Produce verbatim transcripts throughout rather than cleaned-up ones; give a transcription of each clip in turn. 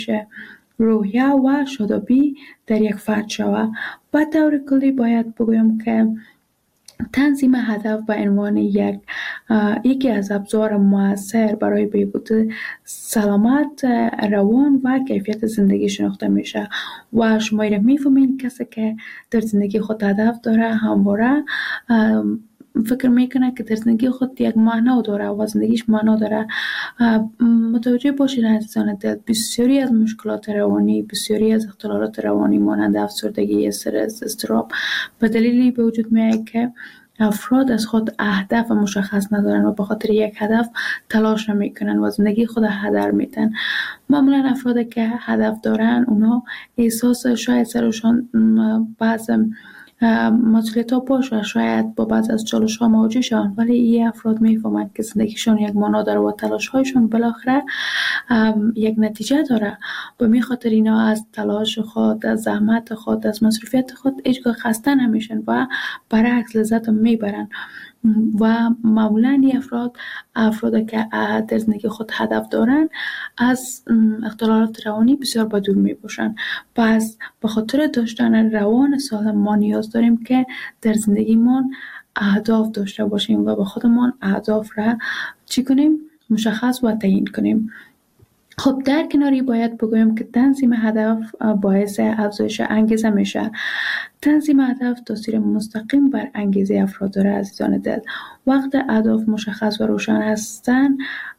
روحیه و شادابی در یک فرد شود. به طور کلی باید بگویم که تنظیم هدف به عنوان یک یکی از ابزار مؤثر برای بهبود سلامت روان و کیفیت زندگی شناخته میشه و شما را میفهمین کسی که در زندگی خود هدف داره همواره فکر میکنه که در زندگی خود یک معنا داره و زندگیش معنا داره. متوجه باشید عزیزان دل، بسیاری از مشکلات روانی، بسیاری از اختلالات روانی مانند افسردگی، استرس، اضطراب به دلیلی به وجود میاد که افراد از خود اهداف مشخص ندارن و به خاطر یک هدف تلاش نمیکنن و زندگی خود هدر میدن. معمولا افرادی که هدف دارن اونا احساس شاید سرشان بعض مسئولیت ها باشه، شاید با بعض از چالش ها مواجه شون، ولی این افراد میفهمند که زندگیشون یک معنا داره و تلاش هایشون بالاخره یک نتیجه داره و می خاطر اینا از تلاش خود، از زحمت خود، از مصروفیت خود هیچگاه خسته نمیشن و برعکس لذت میبرن. و معمولا این افراد افراد که در زندگی خود هدف دارن از اختلالات روانی بسیار به دور می باشن. پس به خاطر داشتن روان سالم ما نیاز داریم که در زندگیمون اهداف داشته باشیم و به خودمون اهداف را چی کنیم؟ مشخص و تعیین کنیم. خب در کناری باید بگویم که تنظیم هدف باعث افزایش انگیزه میشه. تنظیم هدف تاثیر مستقیم بر انگیزه افراد داره عزیزان دل. وقت اهداف مشخص و روشن هستن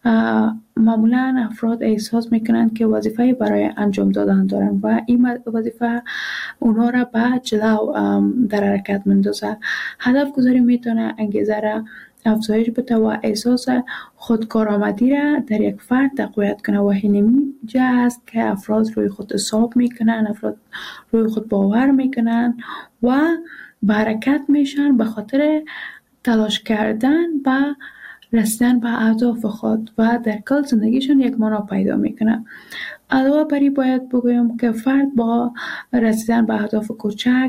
معمولا افراد احساس میکنن که وظیفه برای انجام دادن دارن و این وظیفه اونها را به جلو در حرکت مندازه. هدف گذاری میتونه انگیزه را افزایش بده و احساس خودکارآمدی را در یک فرد تقویت کنه و همین جا است که افراد روی خود حساب میکنن، افراد روی خود باور میکنن و به حرکت میشن به خاطر تلاش کردن به رسیدن به اهداف خود و در کل زندگیشون یک معنا پیدا میکنه. علاوه بر این باید بگویم که فرد با رسیدن به اهداف کوچک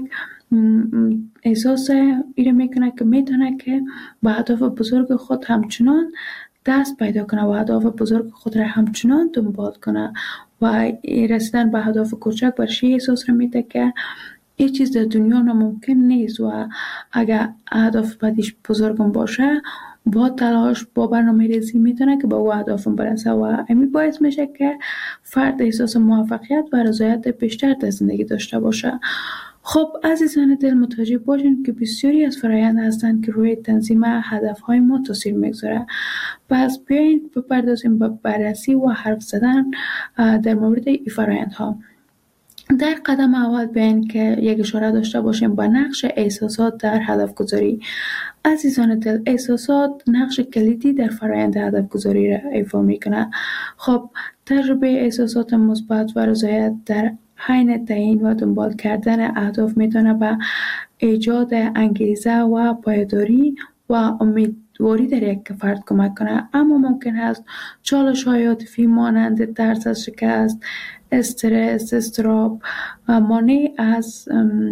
احساس ایره میکنه که میتونه که به اهداف بزرگ خود همچنان دست پیدا کنه و اهداف بزرگ خود را همچنان دنبال کنه و رسیدن به اهداف کوچک برشی احساس را میده که هیچ چیز در دنیا ناممکن نیست و اگر اهداف بعدش بزرگم باشه با تلاش با برنامه ریزی میتونه که به او اهدافم برسه و همین باعث میشه که فرد احساس موفقیت و رضایت بیشتر در زندگی داشته باشه. خب عزیزان دل، متوجه باشین که بسیاری از فرآیند هستند که روی تنظیم هدفهای ما تاثیر میگذاره. پس بیاین بپردازیم به بررسی و حرف زدن در مورد این فرآیندها. در قدم اول بیاین که یک اشاره داشته باشیم به نقش احساسات در هدف گذاری. عزیزان دل، احساسات نقش کلیدی در فرآیند هدف گذاری را ایفا میکنه. خب تجربه احساسات مثبت و رضایت در حین تعیین و دنبال کردن اهداف میتونه به ایجاد انگیزه و پایداری و امیدواری در یک فرد کمک کنه، اما ممکن است چالش های عاطفی مانند ترس از شکست، استرس، اضطراب مانع از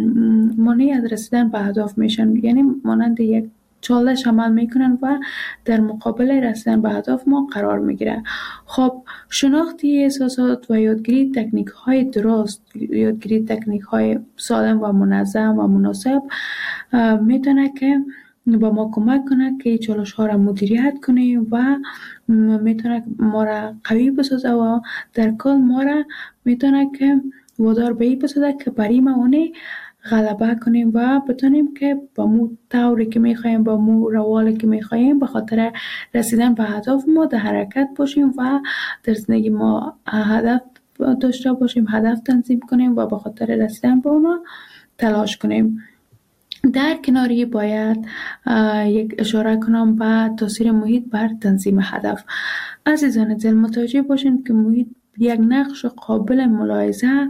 مانع از رسیدن به اهداف میشن، یعنی مانند یک چالش عمل میکنن و در مقابل رسیدن به اهداف ما قرار میگیره. خب شناختی احساسات و یادگیری تکنیک های درست، یادگیری تکنیک های سالم و منظم و مناسب میتونه که با ما کمک کنه که چالش ها را مدیریت کنیم و میتونه ما را قوی بسازه و در کل ما را میتونه که وادار به این بسازه که برای ما اونی غلبه کنیم و بتونیم که با مو طوری که میخوایم، با مو روالی که میخوایم به خاطر رسیدن به هدف ما در حرکت باشیم و در زندگی ما هدف داشته باشیم، هدف تنظیم کنیم و به خاطر رسیدن به اونا تلاش کنیم. در کناری باید یک اشاره کنم به تاثیر محیط بر تنظیم هدف. عزیزان دل، متوجه باشین که محیط یک نقش قابل ملاحظه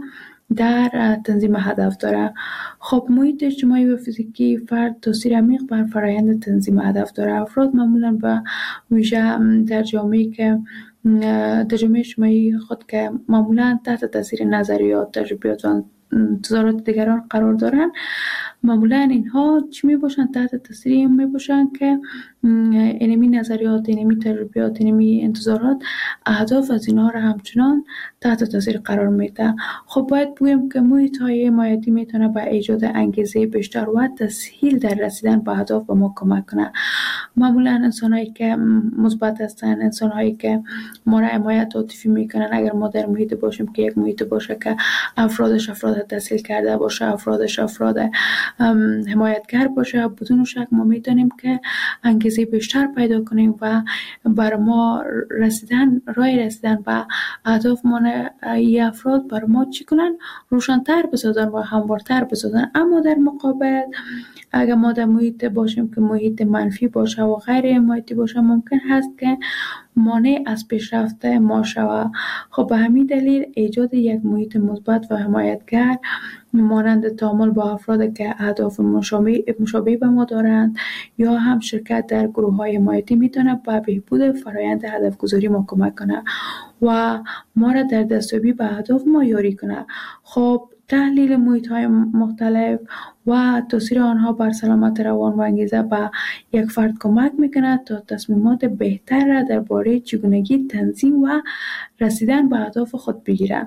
در تنظیم هدف داره. خب محیط اجتماعی و فیزیکی فرد تاثیر عمیق بر فرآیند تنظیم هدف داره. افراد معمولا به ویژه در جامعه‌ای که تجربه اجتماعی خود که معمولا تحت تاثیر نظریات، تجربیات و انتظارات دیگران قرار دارن، معمولا اینها چی می باشن؟ تحت تاثیر این می باشن که اینمی نظریات، اینمی تجربیات، اینمی انتظارات اهداف از اینها را همچنان تحت تاثیر قرار میده. خب باید بگویم که محیط های حمایتی میتونه به ایجاد انگیزه بیشتر و تسهیل در رسیدن به اهداف به ما کمک کنه. معمولا انسان هایی که مثبت هستن، انسان هایی که ما را حمایت عاطفی میکنن، اگر ما در محیط باشیم که یک محیط باشه که افرادش افراد تحصیل کرده باشه، افرادش افراد حمایتگر باشه، بدون شک ما میتونیم که انگیزه بیشتر پیدا کنیم و بر ما رسیدن، راه رسیدن به اهداف ما ای افراد بر ما چی کنن؟ روشن‌تر بسازن و هموارتر بسازن. اما در مقابل اگر ما در محیط باشیم که محیط منفی باشه و غیر حمایتی باشه، ممکن هست که مانع از پیشرفت ما شود. خب به همین دلیل ایجاد یک محیط مثبت و حمایتگر مانند تعامل با افراد که اهداف مشابه مشابه به ما دارند یا هم شرکت در گروه‌های حمایتی میتونه به بهبود فرایند هدف گذاری ما کمک کنه و ما را در دستیابی به اهداف ما یاری کنه. خب تحلیل محیط‌های مختلف و تاثیر آنها بر سلامت روان و انگیزه به یک فرد کمک میکنه تا تصمیمات بهتر را درباره چگونگی تنظیم و رسیدن به اهداف خود بگیره.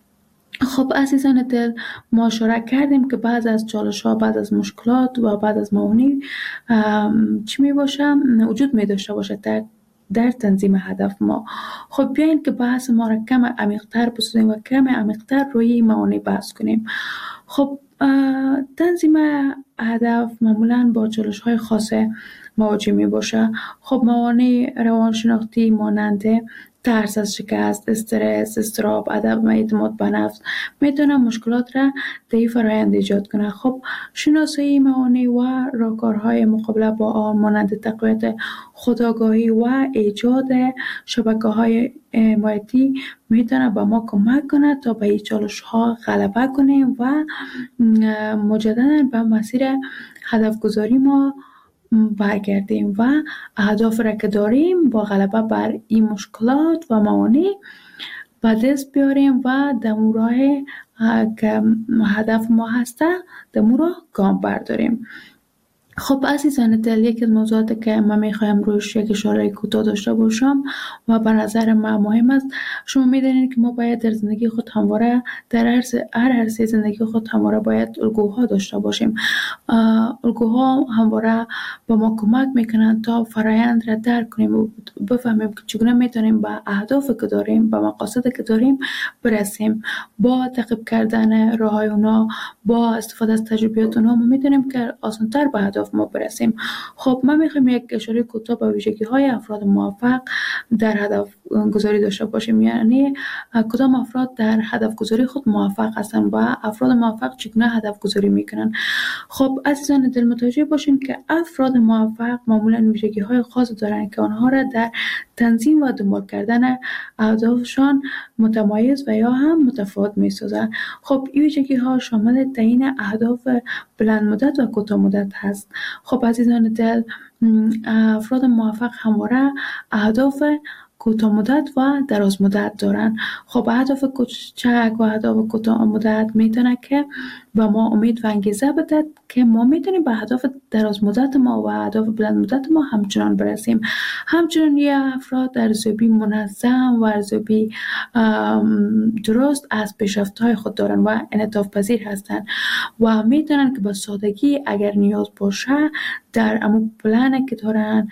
خب عزیزان دل، ما اشاره کردیم که بعض از چالش ها، بعض از مشکلات و بعض از موانع چی می باشه؟ وجود می داشته باشه در در تنظیم هدف ما. خب بیاین که بحث ما را کم عمیق‌تر بسازیم و کم عمیق‌تر روی این موانع بحث کنیم. خب تنظیم هدف معمولاً با چالش های خاص مواجه می باشه. خب موانع روانشناختی مانند ترس از شکست، استرس، اضطراب، عدم اعتماد به نفس میتونه مشکلات را در این فرآیند ایجاد کنه. خب شناسایی موانع و راهکارهای مقابله با آن مانند تقویت خودآگاهی و ایجاد شبکه‌های حمایتی میتونه به ما کمک کنه تا به این چالش‌ها غلبه کنیم و مجدداً به مسیر هدف گذاری ما برگردیم و اهداف را که داریم با غلبه بر این مشکلات و موانع به دست بیاریم و دمو راه که هدف ما هسته دمو راه گام برداریم. خب عزیزان دل، یکی از موضوعاتی که من میخوایم روش یک اشاره کوتاه داشته باشم و به نظر من مهم است، شما میدونید که ما باید در زندگی خود همواره در هر عرصه زندگی خود همواره باید الگوها داشته باشیم. الگوها همواره به ما کمک میکنن تا فرایند را درک کنیم و بفهمیم که چگونه میتونیم به اهدافی که داریم، به مقاصدی که داریم برسیم. با تعقیب کردن راههای اونا، با استفاده از تجربیات اونا، ما میتونیم که آسان‌تر به اهداف ما برسیم. خب من میخوام یک اشاره کوتاه به ویژگی های افراد موفق در هدف گذاری داشته باشیم، یعنی کدام افراد در هدف گذاری خود موفق هستن و افراد موفق چگونه هدف گذاری میکنن. خب عزیزان دل، متوجه باشین که افراد موفق معمولا ویژگی های خاص دارن که آنها را در تنظیم و دنبال کردن اهدافشان متمایز و یا هم متفاوت میسازن. خب این ویژگی ها شامل تعیین اهداف بلند مدت و کوتاه مدت هست. خب عزیزان دل، افراد موفق همواره اهداف کوتاه مدت و دراز مدت دارن. خب اهداف کوچک و اهداف کوتاه مدت میتونه که به ما امید و انگیزه بده که ما میتونیم به اهداف دراز مدت ما و اهداف بلند مدت ما همچنان برسیم. همچنان یه افراد ارزیابی منظم و ارزیابی درست از پیشرفت‌های خود دارن و انعطاف پذیر هستن و میتونن که با سادگی اگر نیاز باشه در امو پلانی که دارن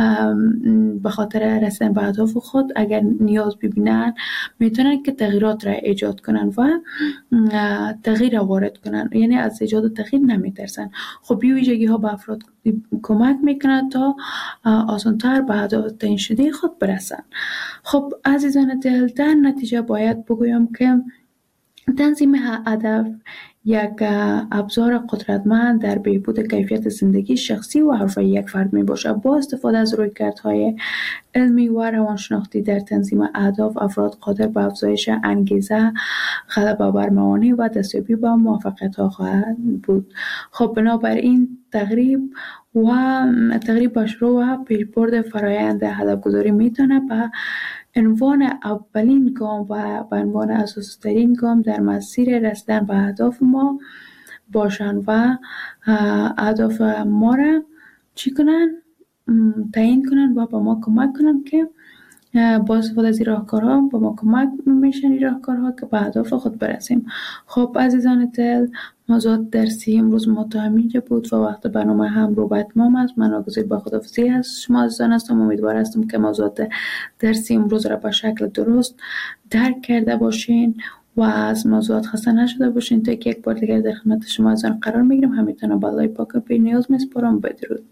به خاطر رسیدن به اهداف خود اگر نیاز ببینن میتونن که تغییرات را ایجاد کنن و تغییر وارد کنن، یعنی از ایجاد تغییر نمیترسن. خب این ویژگی ها به افراد کمک میکنن تا آسان‌تر به اهداف تعیین شده خود برسن. خب عزیزان دل، در نتیجه باید بگویم که تنظیم هدف یک ابزار قدرتمند در بهبود کیفیت زندگی شخصی و حرفه‌ای یک فرد می باشد. با استفاده از رویکردهای علمی و روانشناختی در تنظیم اهداف، افراد قادر به افزایش انگیزه، غلبه بر موانع و دستیابی به موفقیت‌ها خواهند بود. خب بنابراین تقریب و تقریب با شروع و پیشبرد فرایند هدف‌گذاری میتونه به عنوان اولین گام و به عنوان اساسی ترین گام در مسیر رسیدن به اهداف ما باشن و اه، اهداف ما را چی کنن؟ م، تعیین کنن و به ما کمک کنن که اه، با استفاده از این راهکارها به ما کمک میشن این راهکارها که به اهداف خود برسیم. خب عزیزان دل، موضوع درسی امروز ما تا همینجا بود و وقت برنامه هم رو به اتمام است. من ناگزیر با خداحافظی از شما عزیزان هستم. امیدوار هستم که موضوع درسی امروز را به شکل درست درک کرده باشین و از موضوعات خسته نشده باشین. تا که یک بار دیگر در خدمت شما عزیزان قرار میگیرم. همیتون به الله پاک و بی نیاز میسپارم. بدرود.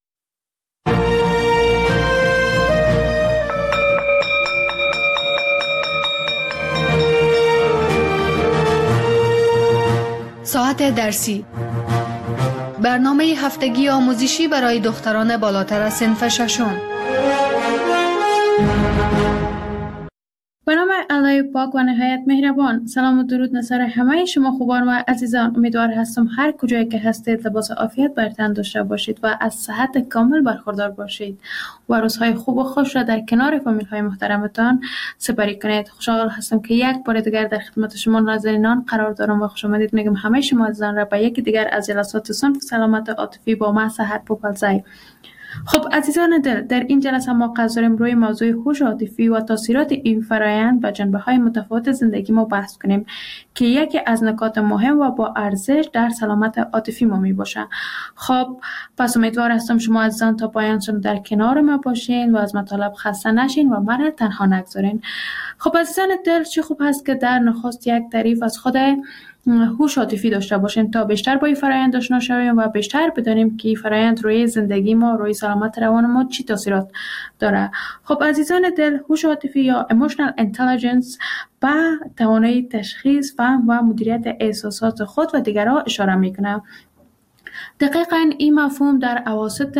ساعت درسی، برنامه هفتگی آموزشی برای دختران بالاتر از صنف ششم. به نام الله پاک و نهایت مهربان. سلام و درود نصر همه شما خوبان و عزیزان. امیدوار هستم هر کجایی که هستید لباس عافیت بر تن داشته باشید و از صحت کامل برخوردار باشید و روزهای خوب و خوش را در کنار فامیل های محترمتان سپری کنید. خوشحال هستم که یک بار دیگر در خدمت شما ناظرینان قرار دارم و خوش آمدید میگم همه شما عزیزان را به یکی دیگر از جلسات صنف سلامت عاطفی با من سحر پوپلزای. خب عزیزان دل، در این جلسه ما قصد داریم روی موضوع هوش عاطفی و تاثیرات این فرایند و جنبه‌های متفاوت زندگی ما بحث کنیم که یکی از نکات مهم و با ارزش در سلامت عاطفی ما می باشه. خب پس امیدوار هستم شما عزیزان تا پایان در کنار ما باشین و از مطالب خسته نشین و مرا تنها نگذارین. خب عزیزان دل، چه خوب هست که در نخست یک تعریف از خود هوش عاطفی داشته باشیم تا بیشتر با این فرایند آشنا شویم و بیشتر بدانیم که این فرایند روی زندگی ما، روی سلامت روان ما چی تاثیرات داره. خب عزیزان دل، هوش عاطفی یا emotional intelligence به توانایی تشخیص، فهم و مدیریت احساسات خود و دیگران اشاره میکنه. دقیقاً این مفهوم در اواسط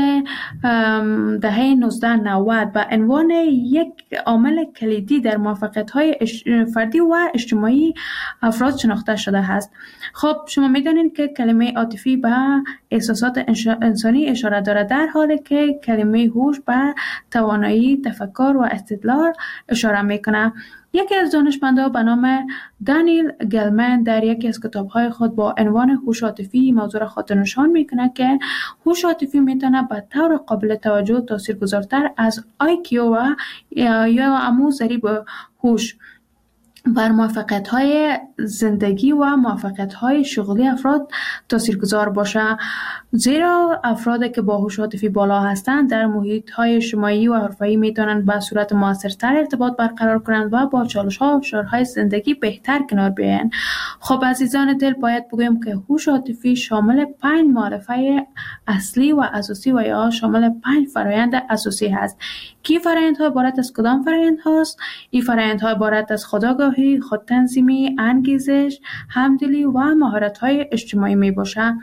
دهه نوزده نود به عنوان یک عامل کلیدی در موفقیت‌های فردی و اجتماعی افراد شناخته شده است. خب شما می‌دانید که کلمه عاطفی به احساسات انسانی اشاره دارد، در حالی که کلمه هوش به توانایی تفکر و استدلال اشاره می‌کند. یکی از دانشمندان به نام دانیل گلمن در یکی از کتاب‌های خود با عنوان هوش عاطفی موضوع را خاطر نشان می‌کند که هوش عاطفی می‌تواند به طور قابل توجه تاثیرگذارتر از آی کیو و یا همون ضریب هوش بر موفقیت‌های زندگی و موفقیت‌های شغلی افراد تاثیرگذار باشه، زیرا افرادی که با هوش عاطفی بالا هستند در محیط‌های اجتماعی و حرفه‌ای می‌توانند به صورت موثرتر ارتباط برقرار کنند و با چالش‌ها و فشارهای زندگی بهتر کنار بیایند. خب عزیزان دل، باید بگویم که هوش عاطفی شامل پنج معرفه اصلی و اساسی و یا شامل پنج فرآیند اساسی هست. کی فرآیندها عبارت از کدام فرآیند هست؟ این فرآیندها عبارت از خودآگاهی، خودتنظیمی، انگیزش، همدلی و مهارت‌های اجتماعی می باشد.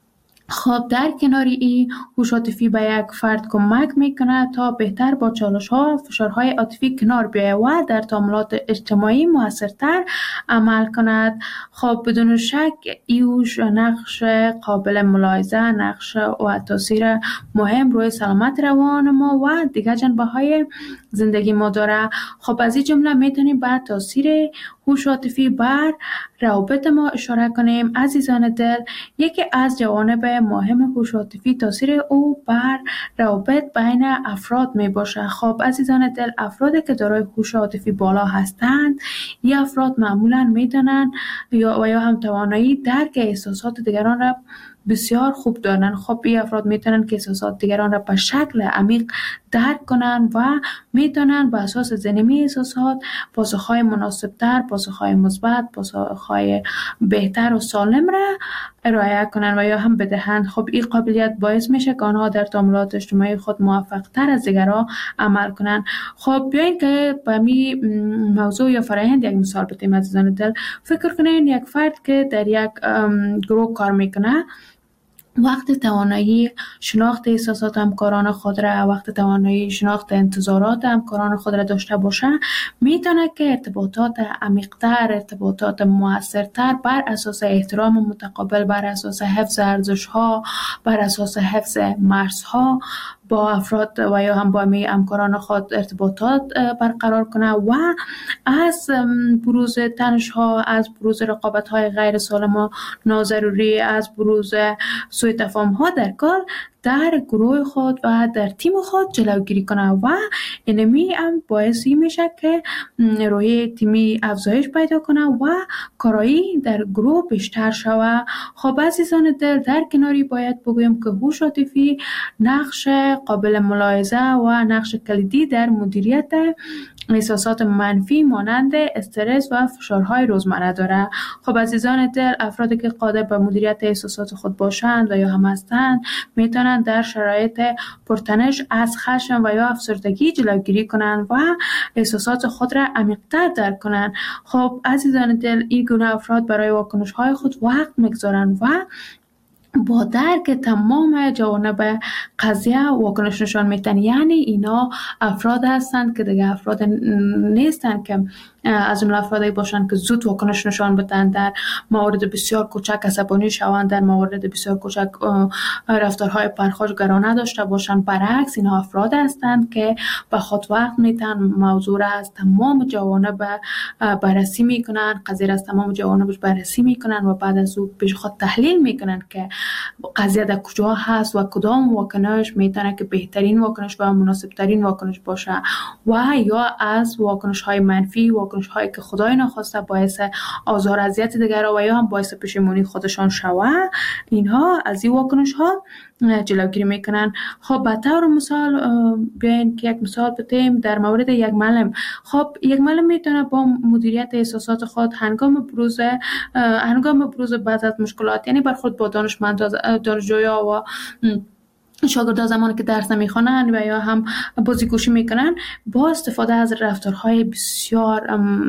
خب در کنار این، هوش عاطفی به یک فرد کمک میکنه تا بهتر با چالش‌ها و فشارهای عاطفی کنار بیاید و در تعاملات اجتماعی موثرتر عمل کند. خب بدون شک این هوش نقش قابل ملاحظه، نقش و تاثیر مهم روی سلامت روان ما و دیگر جنبه‌های زندگی ما داره. خب از این جمله میتونیم به تاثیر هوش عاطفی بر روابط ما اشاره کنیم. عزیزان دل، یکی از جوانب مهم هوش عاطفی تاثیر او بر روابط بین افراد می باشه. خب عزیزان دل، افرادی که دارای هوش عاطفی بالا هستند، این افراد معمولا میدانند یا و یا هم توانایی درک احساسات دیگران را بسیار خوب دارند. خب این افراد میتونن که احساسات دیگران را به شکل عمیق درک کنند و میتونن به اساس ذهنی احساسات پاسخهای مناسبتر، پاسخهای مثبت، پاسخهای بهتر و سالم را ارائه کنند و یا هم بدهند. خب این قابلیت باعث میشه که آنها در تعاملات اجتماعی خود موفق تر از دیگران عمل کنند. خب بیاین که به می موضوع یا فرآیند یک مثال بزنیم. عزیزان دل، فکر کنین یک فرد که در یک گروه کار میکنه، وقت توانایی شناخت احساسات همکاران خود را، وقت توانایی شناخت انتظارات همکاران خود را داشته باشه، میتونه که ارتباطات عمیق‌تر، ارتباطات موثرتر بر اساس احترام متقابل، بر اساس حفظ ارزش‌ها، بر اساس حفظ مرزها با افراد و یا هم با می همکاران خود ارتباطات برقرار کنه و از بروز تنش‌ها، از بروز رقابت‌های غیر سالم و ناضروری، از بروز سوء تفاهم‌ها در کار در گروه خود و در تیم خود جلوگیری کنه و اینمی هم باعثی میشه که روحیه تیمی افزایش پیدا کنه و کارایی در گروه بیشتر شود. خب عزیزان دل، در کناری باید بگویم که هوش عاطفی نقش قابل ملاحظه و نقش کلیدی در مدیریت احساسات منفی مانند استرس و فشارهای روزمره داره. خب عزیزان دل، افرادی که قادر به مدیریت احساسات خود باشند و یا هم هستند میتونند در شرایط پرتنش از خشم و یا افسردگی جلوگیری کنند و احساسات خود را عمیق‌تر درک کنند. خب عزیزان دل، این گونه افراد برای واکنش‌های خود وقت می‌گذارند و با درک تمام جوانب قضیه واکنش نشان میدن. یعنی اینا افراد هستند که دیگه افراد نیستند که از اون افرادی باشند که زود واکنش نشان بدن، در موارد بسیار کوچک عصبانی شوند، در موارد بسیار کوچک رفتارهای پرخاشگرانه داشته باشند. برعکس اینا افراد هستند که به خود وقت میتن، موضوع را از تمام جوانب بررسی میکنن، قضیه را از تمام جوانبش بررسی میکنن و بعد از او پیش خود تحلیل میکنن که قضیه در کجا هست و کدام واکنش میتونه که بهترین واکنش و مناسب ترین واکنش باشه و یا از واکنش های منفی، واکنش هایی که خدای نخواسته باعث آزار اذیت دیگران و یا هم باعث پشیمانی خودشان شوه، اینها از این واکنش ها جلوگیری میکنن. خب به طور مثال بیاین که یک مثال بتیم در مورد یک معلم. خب یک معلم میتونه با مدیریت احساسات خود هنگام بروز هنگام بروز بعض از مشکلات، یعنی برخورد با دانشمند دانشجویا و شاگردان زمانی که درس نمیخوانند و یا هم بازیگوشی میکنن، با استفاده از رفتارهای بسیار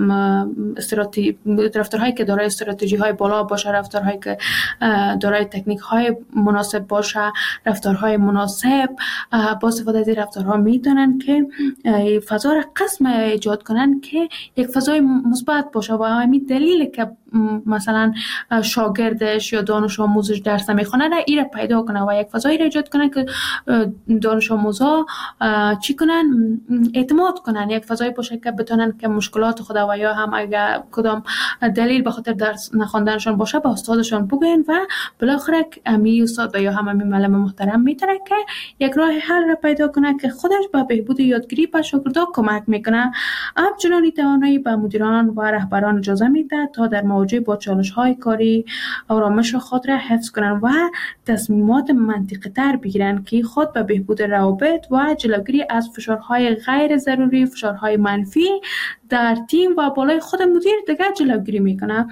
استراتژی رفتارهایی که دارای استراتژی های بالا باشه، رفتارهایی که دارای تکنیک های مناسب باشه، رفتارهای مناسب، با استفاده از این رفتارها میتونن که فضا را قسم ایجاد کنن که یک فضای مثبت باشه و همین دلیل که مثلا شاگردش یا دانش آموزش درس نمیخونه را ایره پیدا کنه و یک فضایی را ایجاد کنه که دانش آموزا چی کنن؟ اعتماد کنن، یک فضایی باشه که بتونن که مشکلات خود و یا هم اگر کدام دلیل به خاطر درس نخوندنشون باشه با استادشون بگوین و بالاخره امی استاد و یا هم امی معلم محترم میتونه که یک راه حل را پیدا کنه که خودش به بهبود یادگیری به شاگردا کمک میکنه. همچنین توانایی به مدیران و رهبران اجازه میده تا در مواجهه با چالش‌های کاری آرامش خود را حفظ کنند و تصمیمات منطقی تر بگیرند که خود به بهبود روابط و جلوگیری از فشارهای غیر ضروری، فشارهای منفی در تیم و بالای خود مدیر دیگر جلوگیری میکنه.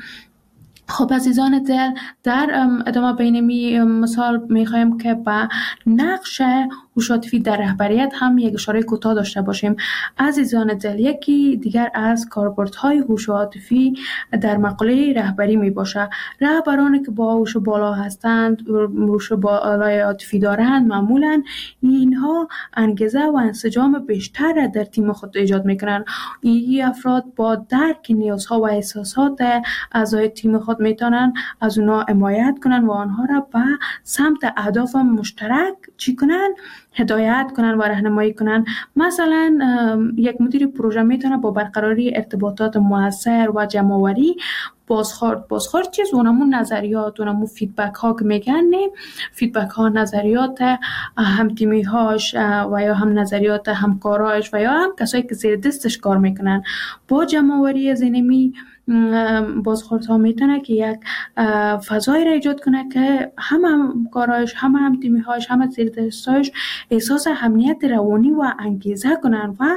خب عزیزان دل، در ادامه بینمی مثال میخوایم که با نقش هوش عاطفی در رهبریت هم یک اشاره کوتاه داشته باشیم. عزیزان دل، یکی دیگر از کاربردهای هوش عاطفی در مقوله رهبری می باشه. رهبرانی که با هوش بالا هستند، هوش بالای عاطفی دارند، معمولا اینها انگیزه و انسجام بیشتر در تیم خود ایجاد میکنن. این افراد با درک نیازها و احساسات اعضای تیم خود میتونن از اونا حمایت کنن و آنها را به سمت اهداف مشترک چی کنن؟ هدایت کنن و راهنمایی کنن. مثلا یک مدیر پروژه میتونه با برقراری ارتباطات موثر و جمع‌آوری بازخورد بازخورد چیز اونمون نظریات اونمون فیدبک ها که میگن، نه فیدبک ها نظریات هم تیمی هاش و یا هم نظریات همکاراش و یا هم کسایی که زیر دستش کار میکنن با جمع‌آوری از اینمی بازخورد ها میتونه که یک فضایی را ایجاد کنه که هم همکاراش، هم هم تیمی هاش، هم زیر دستش احساس امنیت روانی و انگیزه کنن و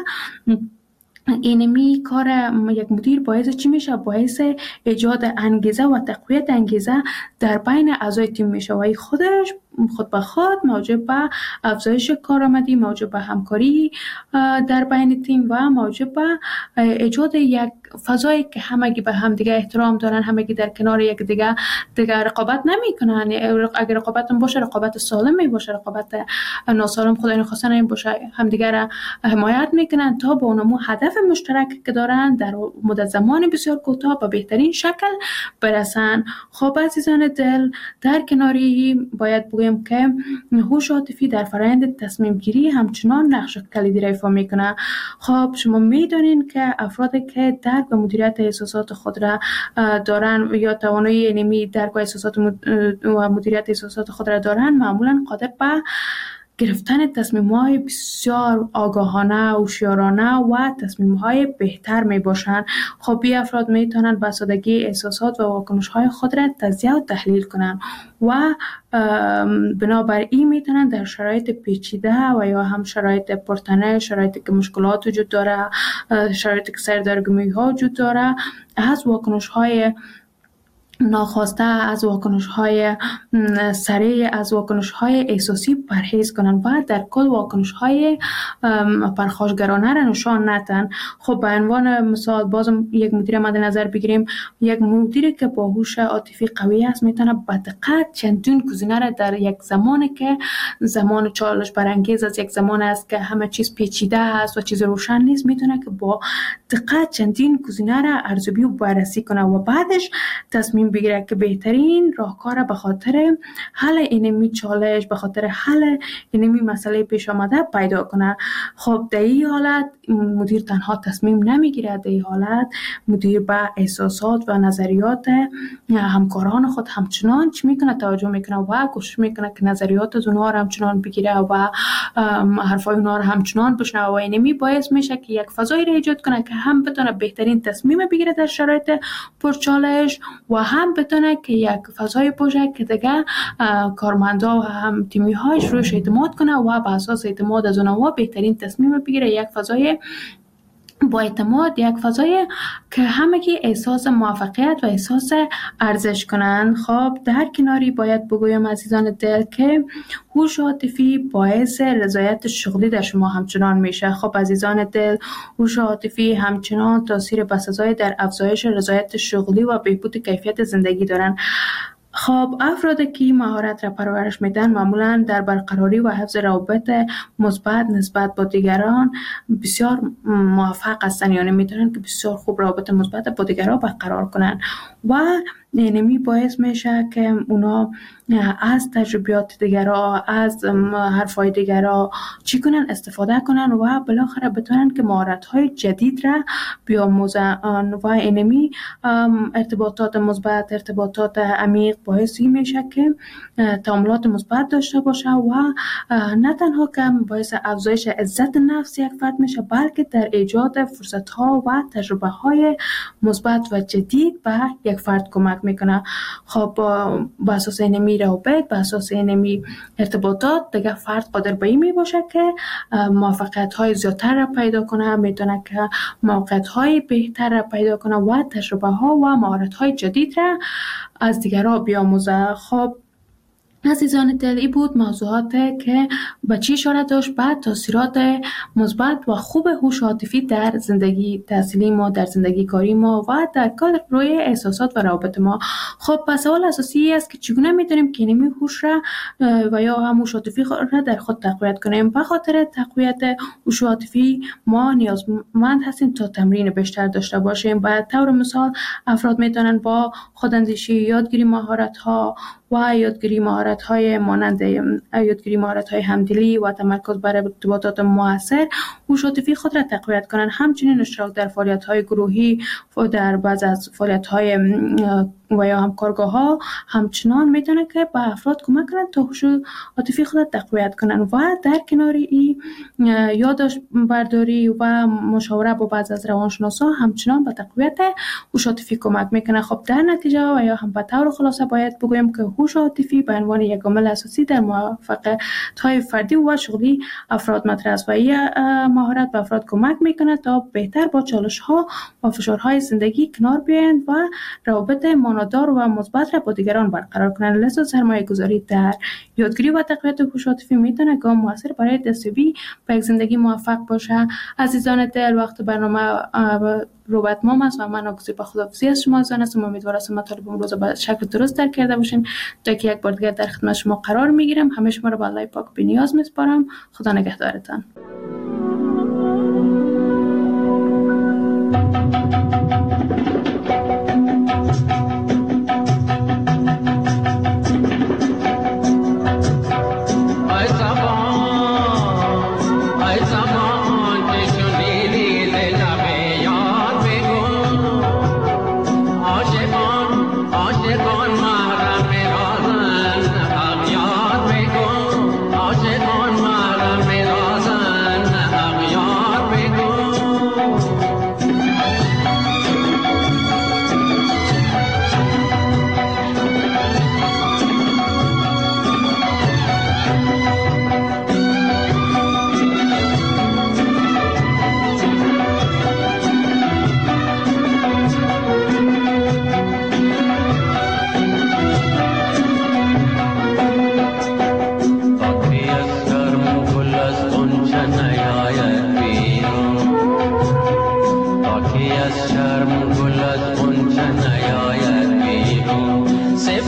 اینمی کار یک مدیر باعث چی میشه؟ باعث ایجاد انگیزه و تقویت انگیزه در بین اعضای تیم میشه و خودش خود به خود موجب به افزایش کارآمدی، موجب به همکاری در بین تیم و موجب به ایجاد یک فضایی که همگی به هم دیگه احترام دارن، همگی در کنار یک دیگه دیگه رقابت نمیکنن. اگر رقابت هم باشه رقابت سالمی باشه، رقابت ناسالم خدای نخواسته نمی باشه، همدیگه را حمایت میکنن تا با اونمو هدف مشترک که دارن در مدت زمان بسیار کوتاه به بهترین شکل برسن. خب عزیزان دل، در کناری باید بگویم که هوش عاطفی در فرآیند تصمیم گیری همچنان نقش کلیدی را ایفا میکنه. خب شما میدونین که افرادی که درک و مدیریت احساسات خود را دارن یا توانایی انمی درک و احساسات و مدیریت احساسات خود را دارن، معمولا قادر به گرفتن تصمیم‌های بسیار آگاهانه، هوشیارانه و تصمیم‌های بهتر میباشند. خب این افراد میتونن به سادگی احساسات و واکنش‌های خود را تجزیه و تحلیل کنند و بنابر این میتونن در شرایط پیچیده و یا هم شرایط پرتنه، شرایطی که مشکلات وجود داره، شرایطی که سردرگمی‌ها وجود داره، از واکنش‌های ناخواسته، از واکنش‌های سریع، از واکنش‌های احساسی پرهیز کنند و در کل واکنش‌های پرخاشگرانه را نشان ندن. خب به عنوان مثال بازم یک مدیر مد نظر بگیریم، یک مدیری که با هوش عاطفی قوی است میتونه به دقت چندین گزینه را در یک زمانی که زمان چالش برانگیز است، یک زمان است که همه چیز پیچیده است و چیز روشن نیست، میتونه که با دقت چندین گزینه را ارزیابی و بررسی کنه و بعدش تصمیم بگیره که بهترین راهکار به خاطر حل اینمی چالش، به خاطر حل اینمی مسئله پیش آمده پیدا کنه. خب در این حالت مدیر تنها تصمیم نمیگیره، در این حالت مدیر به احساسات و نظریات همکاران خود همچنان چی میکنه؟ توجه میکنه و کوشش میکنه که نظریات از اونها را همچنان بگیره و حرفای اونها را همچنان بشنوه و اینمی باعث میشه که یک فضایی را ایجاد کنه که هم بتونه بهترین تصمیم بگیره در شرایط پرچالش و هم بتونه که یک فضای باشه که دیگه کارمندا و هم تیمی هایش روش اعتماد کنه و به اساس اعتماد از اونها بهترین تصمیم بگیره. یک فضای با اعتماد، یک فضای که همگی احساس موفقیت و احساس ارزش کنند. خب در کناری باید بگویم عزیزان دل که هوش عاطفی باعث رضایت شغلی در شما همچنان میشه. خب عزیزان دل، هوش عاطفی همچنان تاثیر بسزای در افزایش رضایت شغلی و بهبود کیفیت زندگی دارن. خب افرادی که مهارت را پرورش میدن معمولا در برقراری و حفظ روابط مثبت نسبت با دیگران بسیار موفق هستند، یعنی میتونن که بسیار خوب روابط مثبت با دیگران برقرار کنن و اینمی باعث میشه که اونا از تجربیات دیگران، از حرفای دیگران چی کنن؟ استفاده کنن و بالاخره بتونن که مهارت‌های جدید را بیاموزن و اینمی ارتباطات مثبت، ارتباطات عمیق باعث میشه که تعاملات مثبت داشته باشه و نه تنها که باعث افزایش عزت نفس یک فرد میشه، بلکه در ایجاد فرصت‌ها و تجربه‌های مثبت و جدید به یک فرد کمک میکنه. خب با اساس اینمی روابط، با اساس اینمی ارتباطات دیگه فرد قادر به این می باشه که موفقیت های زیادتر را پیدا کنه، میتونه که موقعیت های بهتر را پیدا کنه و تجربه ها و مهارت های جدید را از دیگران بیاموزه. خب عزیزان دل، این بود موضوعات که به چی اشاره داشت به تاثیرات مثبت و خوب هوش عاطفی در زندگی تحصیلی ما، در زندگی کاری ما و در کل روی احساسات و روابط ما. خب پس سوال اساسی است که چگونه میتونیم که اینمی هوش را و یا هم هوش عاطفی را در خود تقویت کنیم. به خاطر تقویت هوش عاطفی ما نیازمند هستیم تا تمرین بیشتر داشته باشیم. به طور مثال افراد میتونن با خوداندیشی، یادگیری مهارت ها و یادگیری مهارت های مانند یادگیری مهارت های همدلی و تمرکز بر ارتباطات مؤثر هوش عاطفی خود را تقویت کنند. همچنین اشتراک در فعالیت های گروهی و در بعض از فعالیت های و یا هم کارگاه ها همچنان میتونه که به افراد کمک کنند تا هوش عاطفی خود را تقویت کنند و در کنار این یادداشت برداری و مشاوره با بعض از روانشناسا همچنان به تقویت هوش عاطفی کمک میکنه. خب در نتیجه و یا هم به طور خلاصه باید بگویم که هوش عاطفی به عنوان یک عامل اساسی در موفقیت‌های فردی و شغلی افراد مطرح است و این مهارت به افراد کمک میکنه تا بهتر با چالش‌ها و فشارهای زندگی کنار بیایند و روابط معنادار و مثبت را با دیگران برقرار کنند. لذا سرمایه‌گذاری در یادگیری و تقویت هوش عاطفی میتونه گام موثر برای دستیابی به یک زندگی موفق باشه. عزیزان دل، وقت برنامه رو به اتمام است و من آگوزی به خداحافظی از شما عزیزان هستم. امیدوارم مطالب امروز به شکل درست درک کرده باشین. تا که یک بار دیگر در خدمت شما قرار میگیرم. همه شما رو به الله پاک بی‌نیاز میسپارم. خدا نگهدارتان.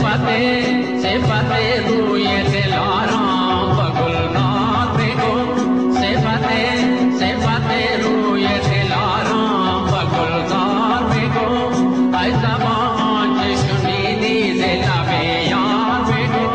صفت صفت روی دلارام و گلنار بگو صفت صفت روی دلارام و گلنار بگو ای زبان که شنیدی ز لب یار بگو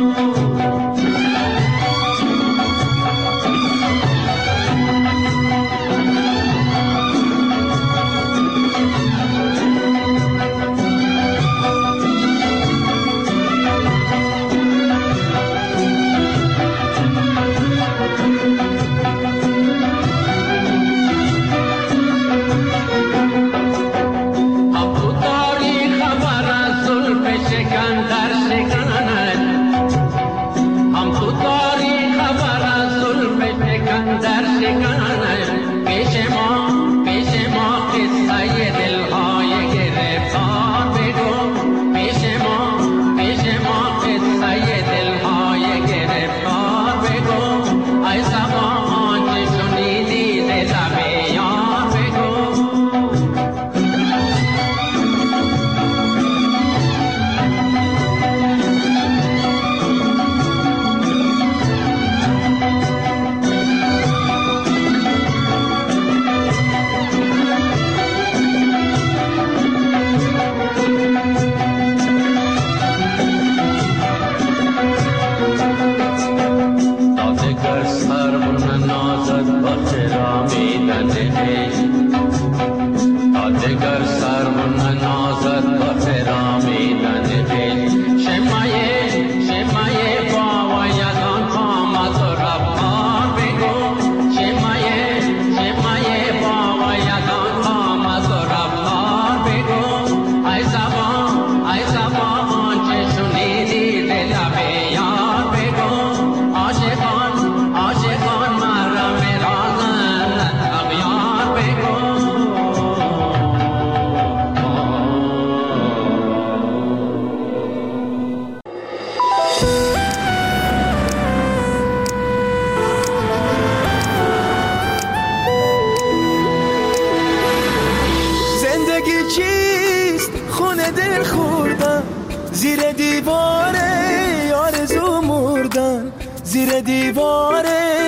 زیر دیوار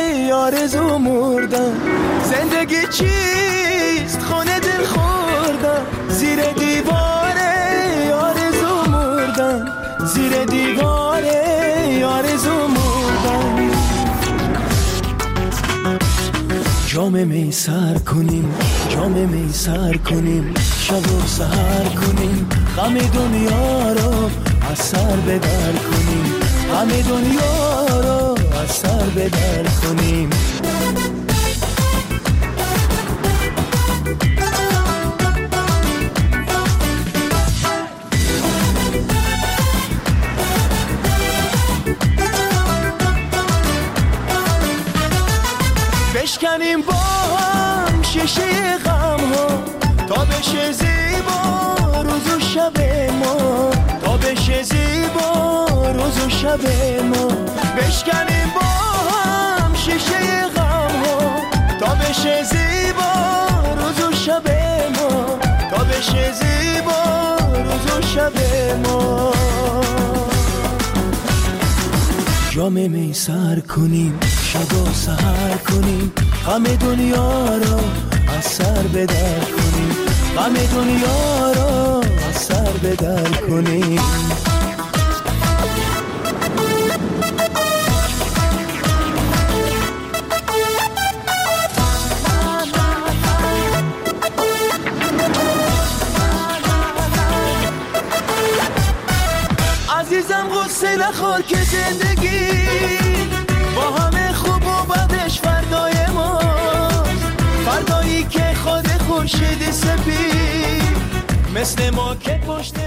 آرزو مردن زندگی چیست خونه دل خوردن زیر دیوار آرزو مردن زیر دیوار آرزو مردن جام می سر کنیم جام می سر کنیم شب و سحر کنیم غم دنیا رو از سر بدر کنیم غم دنیا رو از سر بدر کنیم بشکنیم با هم شیشه غم ها تا بشه زیبا روز و شب ما تا بشه زیبا روز و شب ما بشکنیم با هم شیشه غم ها تا بشه زیبا روز و شب ما تا بشه زیبا روز و شب ما جام می سر کنیم شب و سحر کنیم غم دنیا رو از سر بدر کنیم غم دنیا رو از سر بدر کنیم عزیزم غصه نخور که زندگی با همه خوب و بدش فردای ماست فردایی که خود خورشید سپید مثل ما که پشت